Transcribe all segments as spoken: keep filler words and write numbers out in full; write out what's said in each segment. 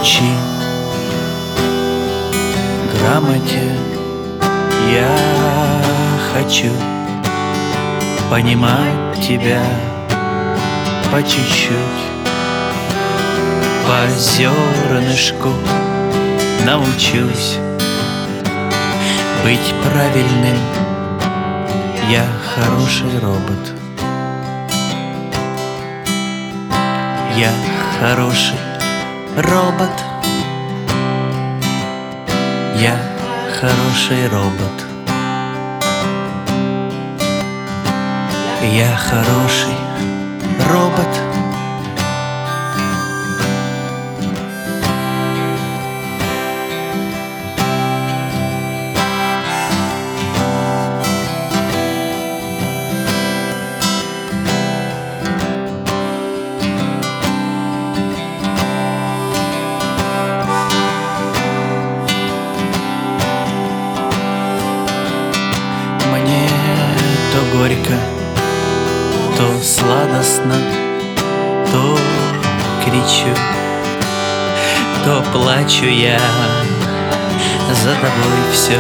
Научи грамоте, я хочу понимать тебя по чуть-чуть, по зернышку научусь быть правильным. Я хороший робот. Я хороший робот. Я хороший робот. Я хороший робот. Мне то горько, то сладостно, то кричу, то плачу я, за тобой все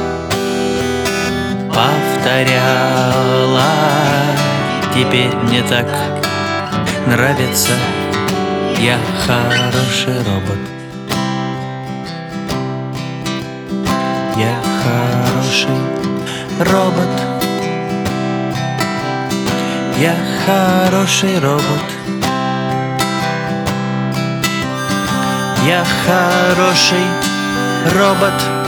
повторяла. Теперь мне так нравится. Я хороший робот. Я хороший робот. Я хороший робот. Я хороший робот.